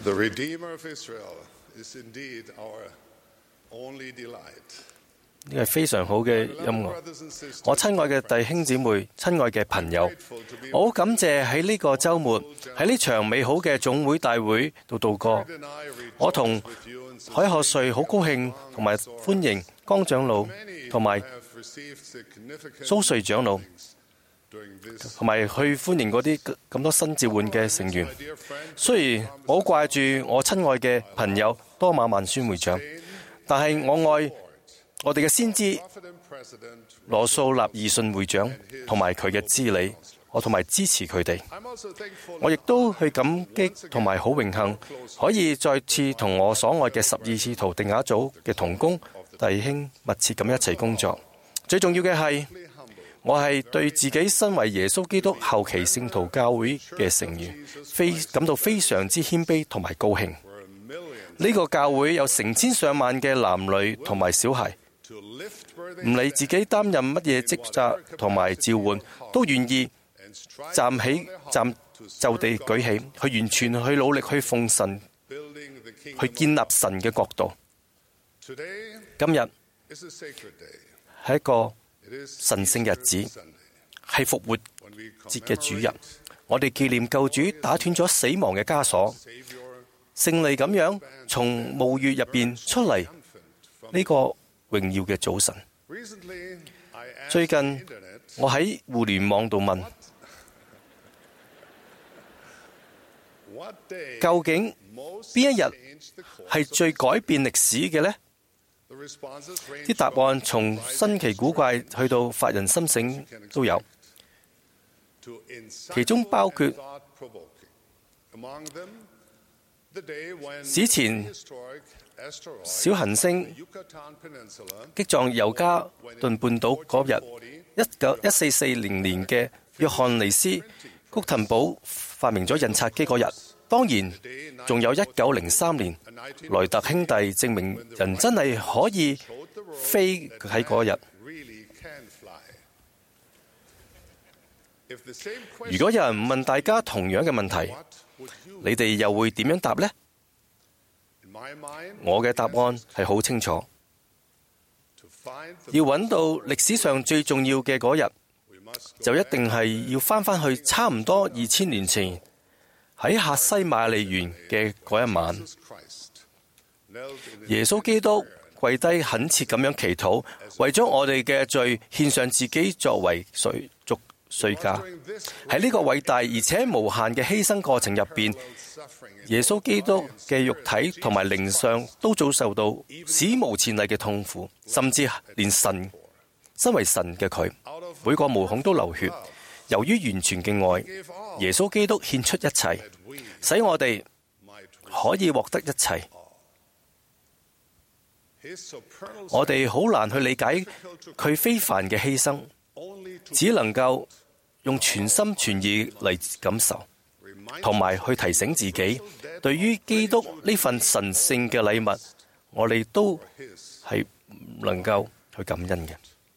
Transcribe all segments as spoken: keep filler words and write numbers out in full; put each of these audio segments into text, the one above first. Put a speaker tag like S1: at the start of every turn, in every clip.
S1: The Redeemer of Israel is indeed our only delight.
S2: 呢係非常好嘅音樂。我親愛嘅弟兄姊妹、親愛嘅朋友，我好感謝喺呢個週末喺呢場美好嘅總會大會度度過。我同海學瑞好高興同埋歡迎江長老同埋蘇瑞長老，同埋去歡迎嗰啲咁多新召喚嘅成員。雖然我好掛住我親愛嘅朋友多馬萬宣會長，但係我愛我哋嘅先知羅素納義信會長同埋佢嘅資理，我同埋支持佢哋。我亦都去感激同埋好榮幸，可以再次同我所愛嘅十二使徒定雅組嘅同工弟兄密切咁一齊工作。最重要嘅係，我係對自己身為耶穌基督後期聖徒教會嘅成員，非感到非常之謙卑同埋高興。呢個教會有成千上萬嘅男女同埋小孩，唔理自己擔任乜嘢職責同埋召喚，都願意站起站就地舉起，去完全去努力去奉神，去建立神嘅國度。今日係一個神聖日子，係復活節嘅主日，我哋紀念救主打斷咗死亡嘅枷鎖，勝利咁樣從墓穴入邊出嚟呢個榮耀嘅早晨。最近我喺互聯網度問，究竟邊一日係最改變歷史嘅呢？啲答案從新奇古怪去到發人深省都有，其中包括史前小行星擊撞尤加敦半島嗰日，一九一四四零年嘅約翰尼斯谷騰堡發明咗印刷機嗰日。當然仲有一九零三年萊特兄弟證明人真係可以飛喺嗰日。如果有人問大家同樣嘅問題，你哋又會點樣答呢？我嘅答案係好清楚，要揾到歷史上最重要嘅嗰日，就一定係要返返去差唔多二千年前喺客西馬尼園嘅嗰一晚。耶穌基督跪低懇切咁樣祈禱，為咗我哋嘅罪獻上自己作為贖贖罪價。喺呢個偉大而且無限嘅犧牲過程入邊，耶穌基督嘅肉體同埋靈上都遭受到史無前例嘅痛苦，甚至連神身為神嘅佢，每個毛孔都流血。由於完全嘅愛，耶穌基督獻出一切，使我哋可以獲得一切。我哋好難去理解佢非凡嘅犧牲，只能夠用全心全意嚟感受，同埋去提醒自己，對於基督呢份神聖嘅禮物，我哋都係唔能夠去感恩嘅。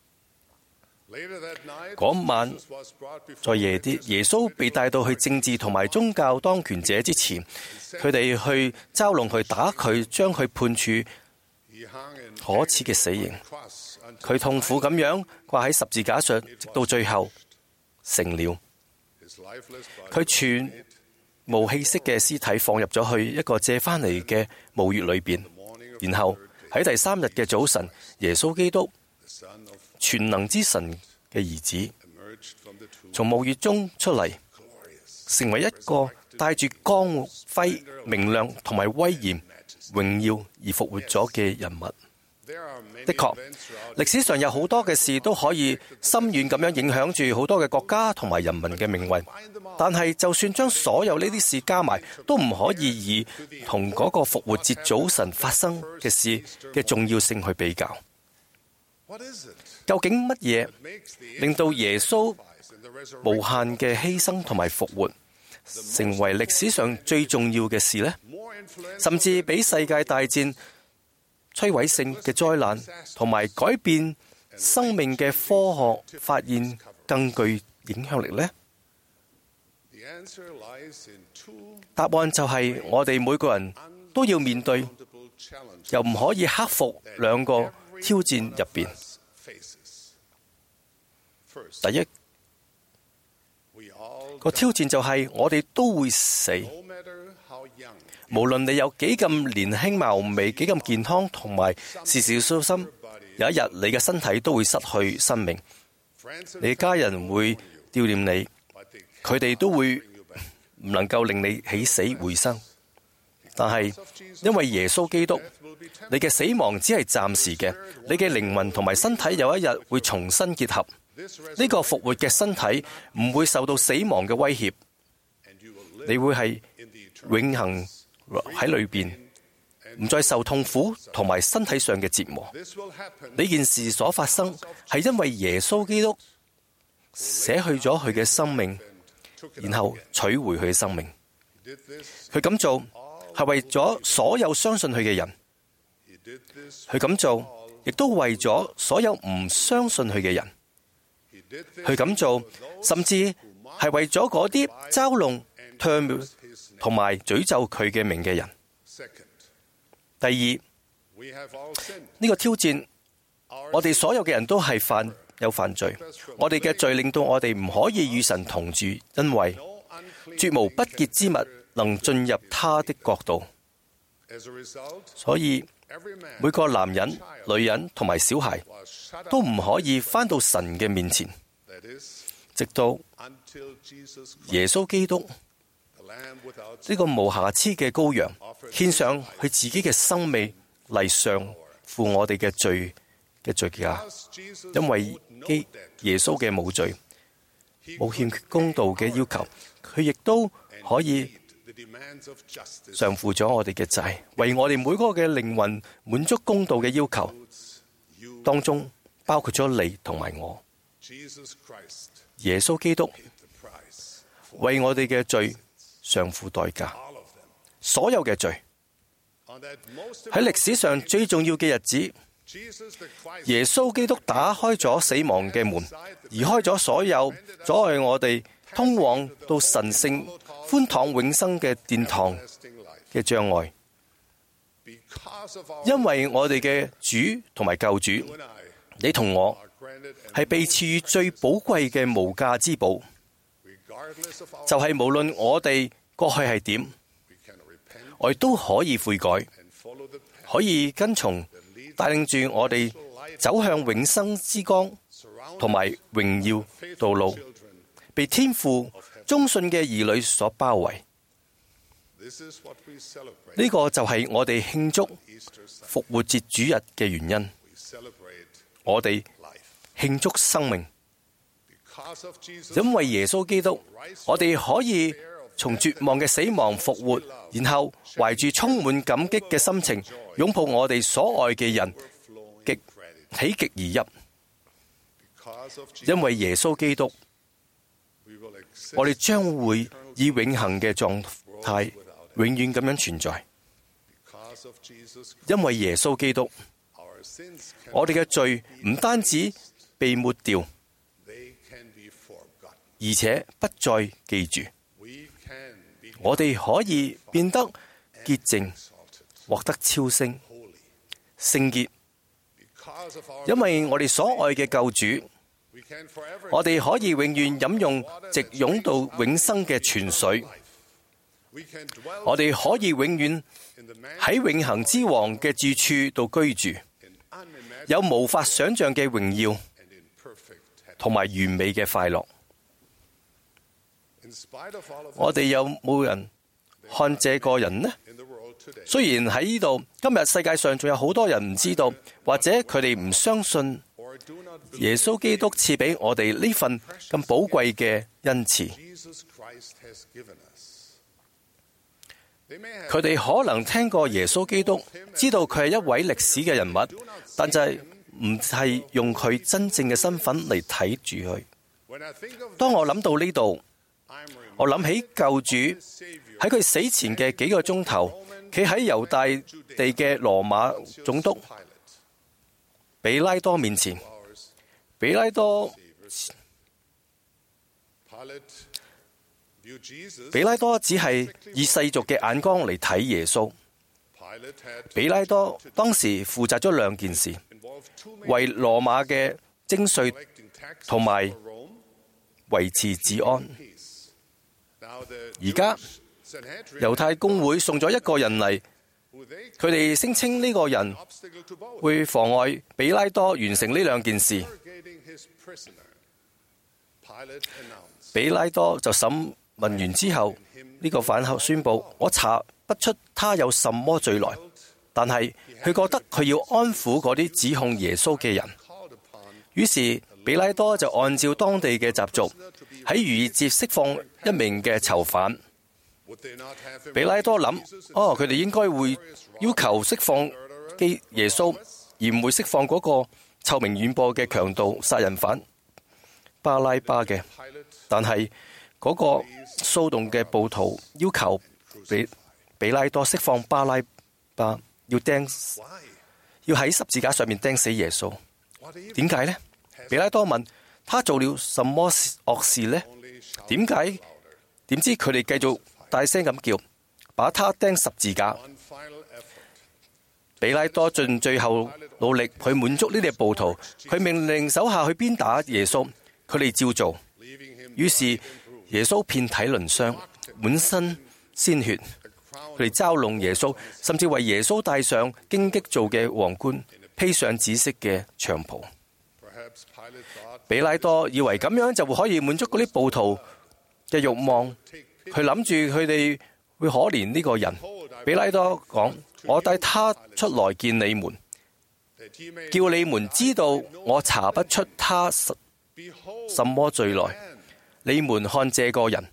S2: 嗰晚再夜啲，耶穌被帶到去政治同埋宗教當權者之前，佢哋去嘲弄佢、打佢，將佢判處可恥嘅死刑。佢痛苦咁樣掛喺十字架上，直到最後成了。佢全無氣息嘅屍體放入咗去一個借翻嚟嘅墓穴裏邊，然後喺第三日嘅早晨，耶穌基督全能之神嘅兒子從墓穴中出嚟，成為一個帶住光輝、明亮同埋威嚴、榮耀而復活咗嘅人物。的確，歷史上有好多嘅事都可以深遠咁樣影響住好多嘅國家同埋人民嘅命運，但係就算將所有呢啲事加埋，都唔可以以同嗰個復活節早晨發生嘅事嘅重要性去比較。究竟乜嘢令到耶穌無限嘅犧牲同埋復活成為歷史上最重要嘅事呢？甚至比世界大戰摧毀性嘅災難同埋改變生命嘅科學發現更具影響力呢？ 答案就係我哋每個人都要面對，又唔可以克服兩個挑戰入邊。第一個挑戰就係我哋都會死，無論你有幾咁年輕貌美、幾咁健康，同埋事事小心，有一日你嘅身體都會失去生命。你嘅家人會悼念你，佢哋都會唔能夠令你起死回生。但係因為耶穌基督，你嘅死亡只係暫時嘅，你嘅靈魂同埋身體有一日會重新結合。呢個復活嘅身體唔會受到死亡嘅威脅，你會係永恆喺裏邊，唔再受痛苦同埋身體上嘅折磨。呢件事所發生係因為耶穌基督捨去咗佢嘅生命，然後取回佢嘅生命。佢咁做係為咗所有相信佢嘅人，佢咁做亦都為咗所有唔相信佢嘅人。佢咁做，甚至係為咗嗰啲嘲弄、唾沫同埋詛咒佢嘅名嘅人。第二，呢個挑戰，我哋所有嘅人都係犯有犯罪，我哋嘅罪令到我哋唔可以與神同住，因為絕無不潔之物能進入他的國度。所以每個男人、女人同埋小孩都唔可以返到神嘅面前，直到耶穌基督呢個無瑕疵嘅羔羊獻上佢自己嘅生命嚟償付我哋嘅罪嘅罪價。因為基耶穌嘅冇罪、冇欠缺公道嘅要求，佢亦都可以償付咗我哋嘅債，為我哋每個嘅靈魂滿足公道嘅要求，當中包括咗你同埋我。耶穌基督為我哋嘅罪償付代價，所有嘅罪。喺歷史上最重要嘅日子，耶穌基督打開咗死亡嘅門，移開咗所有阻礙我哋通往到神聖寬敞永生嘅殿堂嘅障礙。因為我哋嘅主同埋救主，你同我係被賜予最寶貴嘅無價之寶，就係無論我哋過去係點，我哋都可以悔改，可以跟從帶領住我哋走向永生之光同埋榮耀道路，被天父忠信嘅兒女所包圍。呢個就係我哋慶祝復活節主日嘅原因。我哋慶祝生命，因為耶穌基督，我哋可以從絕望嘅死亡復活，然後懷住充滿感激嘅心情，擁抱我哋所愛嘅人，極喜極而泣。因為耶穌基督，我哋將會以永恆嘅狀態，永遠咁樣存在。因為耶穌基督，我哋嘅罪唔單止被抹掉，而且不再記住。我哋可以變得潔淨，獲得超升、聖潔。因為我哋所愛嘅救主，我哋可以永遠飲用直湧到永生嘅泉水。我哋可以永遠喺永恆之王嘅住處度居住，有無法想象嘅榮耀同埋完美嘅快樂。我哋有冇人看這個人呢？雖然喺呢度，今日世界上仲有好多人唔知道，或者佢哋唔相信耶穌基督賜俾我哋呢份咁寶貴嘅恩賜。佢哋可能聽過耶穌基督，知道佢係一位歷史嘅人物，但就係唔係用佢真正嘅身份嚟睇住佢。當我諗到呢度，我諗起救主喺佢死前嘅幾個鐘頭，企喺猶大地嘅羅馬總督比拉多面前。 比拉多只係以世俗嘅眼光嚟睇耶穌。比拉多當時負責咗兩件事，為羅馬嘅徵稅同埋維持治安。而家猶太公會送咗一個人嚟，佢哋聲稱呢個人會妨礙比拉多完成呢兩件事。比拉多就審問完之後，呢個反口宣佈：我查不出他有什麼罪來，但係佢覺得佢要安撫嗰啲指控耶穌嘅人。於是比拉多就按照當地嘅習俗，喺逾越節釋放一名嘅囚犯。比拉多諗：哦，佢哋應該會要求釋放基耶穌，而唔會釋放嗰個臭名遠播嘅強盜殺人犯巴拉巴嘅。但係嗰個騷動嘅暴徒要求比比拉多釋放巴拉巴，要釘，要喺十字架上面釘死耶穌。點解呢？比拉多問：他做了什麼惡事呢？點解？點知佢哋繼續大聲咁叫，把他釘十字架。比拉多盡最後努力去滿足呢啲暴徒，佢命令手下去鞭打耶穌，佢哋照做。於是耶穌遍體鱗傷，滿身鮮血。佢哋嘲弄耶穌，甚至為耶穌戴上荊棘做嘅皇冠，披上紫色嘅長袍。比拉多以為咁樣就會可以滿足嗰啲暴徒嘅慾望，佢諗住佢哋會可憐呢個人。比拉多講：我帶他出來見你們，叫你們知道我查不出他什麼罪來。你們看這個人，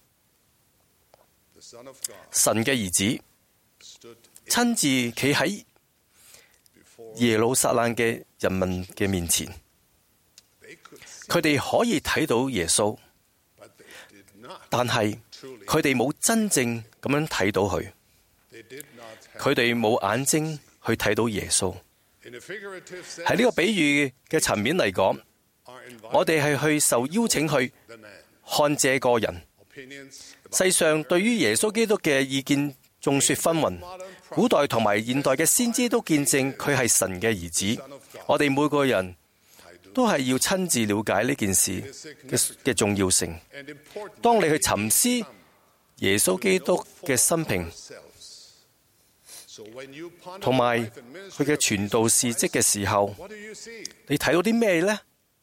S2: 神嘅兒子親自企喺耶路撒冷嘅人民嘅面前，佢哋可以睇到耶穌，但係佢哋冇真正咁樣睇到佢，佢哋冇眼睛去睇到耶穌。喺呢個比喻嘅層面嚟講，我哋係去受邀請去看這個人。世上對於耶穌基督嘅意見眾說紛紜，古代同埋現代嘅先知都見證佢係神嘅兒子。我哋每個人都係要親自了解呢件事嘅嘅重要性。當你去沉思耶穌基督嘅生平同埋佢嘅傳道事蹟嘅時候，你睇到啲咩呢？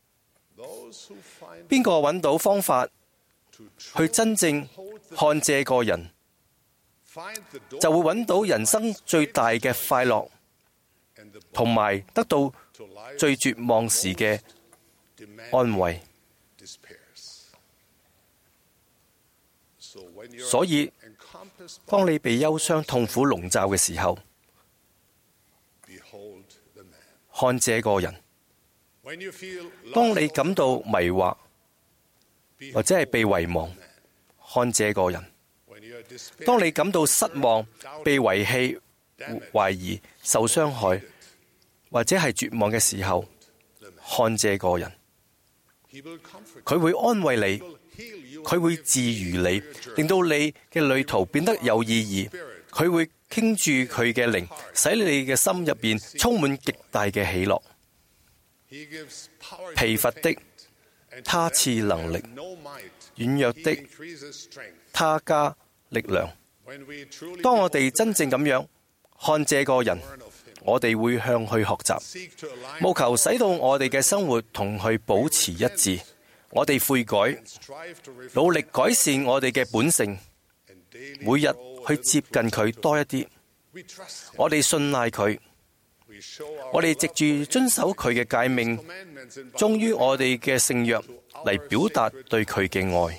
S2: 邊個揾到方法去真正看這個人，就會揾到人生最大嘅快樂，同埋得到最絕望時嘅安慰。所以，當你被憂傷痛苦籠罩嘅時候，看這個人。當你感到迷惑或者係被遺忘，看這個人；當你感到失望、被遺棄、懷疑、受傷害或者係絕望嘅時候，看這個人。佢會安慰你，佢會治癒你，令到你嘅旅途變得有意義。佢會傾注佢嘅靈，使你嘅心入邊充滿極大嘅喜樂。疲乏的，他賜能力；軟弱的，他加力量。當我哋真正咁樣看這個人，我哋會向佢學習，務求使到我哋嘅生活同佢保持一致。我哋悔改，努力改善我哋嘅本性，每日去接近佢多一啲。我哋信賴佢。我哋藉住遵守佢嘅誡命，忠於我哋嘅聖約嚟表達對佢嘅愛。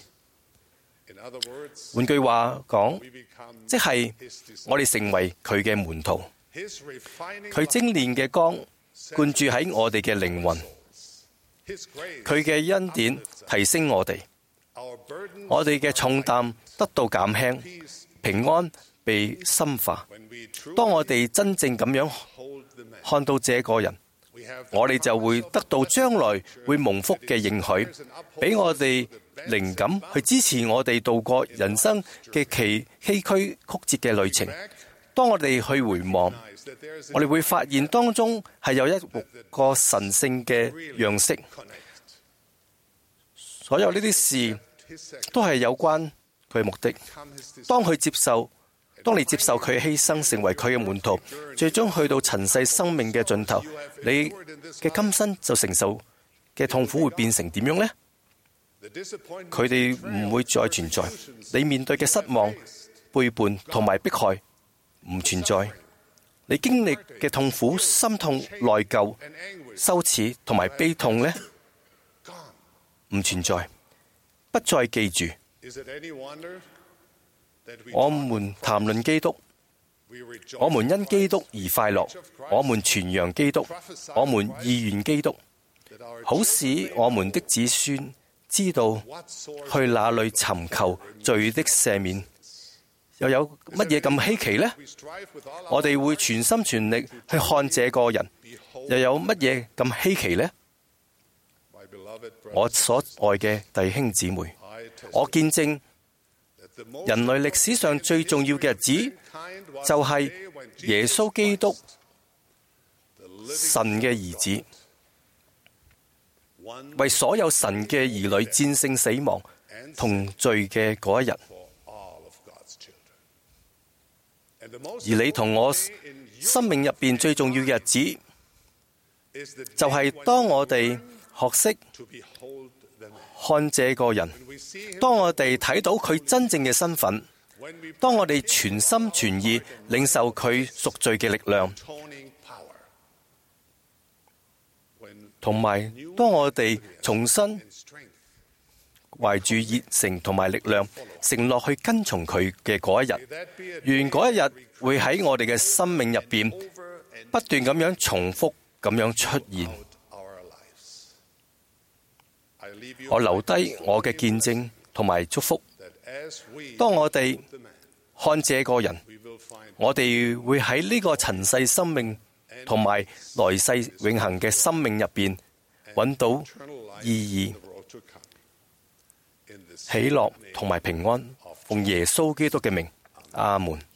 S2: 換句話講，即係我哋成為佢嘅門徒。佢精煉嘅光灌注喺我哋嘅靈魂，佢嘅恩典提升我哋，我哋嘅重擔得到減輕，平安被深化。當我哋真正咁樣看到這個人，我哋就會得到將來會蒙福嘅應許，俾我哋靈感去支持我哋度過人生嘅崎崎嶇曲折嘅旅程。當我哋去回望，我哋會發現當中係有一個神聖嘅樣式。所有呢啲事都係有關佢嘅目的。當佢接受，當你接受佢犧牲，成為佢嘅門徒，最終去到塵世生命嘅盡頭，你嘅今生就承受嘅痛苦會變成點樣呢？佢哋唔會再存在。你面對嘅失望、背叛同埋迫害唔存在。你經歷嘅痛苦、心痛、內疚、羞恥同埋悲痛呢，唔存在，不再記住。我們談論基督，我們因基督而快樂，我們傳揚基督，我們意願基督，好使我們的子孫知道去哪裏尋求罪的赦免。又有乜嘢咁稀奇呢？我哋會全心全力去看這個人，又有乜嘢咁稀奇呢？我所愛嘅弟兄姊妹，我見證人類歷史上最重要嘅日子，就係耶穌基督，神嘅兒子，為所有神嘅兒女戰勝死亡同罪嘅嗰一日。而你同我生命入邊最重要嘅日子，就係當我哋學識看這個人，當我哋睇到佢真正嘅身份，當我哋全心全意領受佢贖罪嘅力量，同埋當我哋重新懷住熱誠同埋力量，承諾去跟從佢嘅嗰一日，願嗰一日會喺我哋嘅生命入邊不斷咁樣重複咁樣出現。我留低我嘅見證同埋祝福。當我哋看這個人，我哋會喺呢個塵世生命同埋來世永恆嘅生命入邊揾到意義、喜樂同埋平安，奉耶穌基督嘅名，阿門。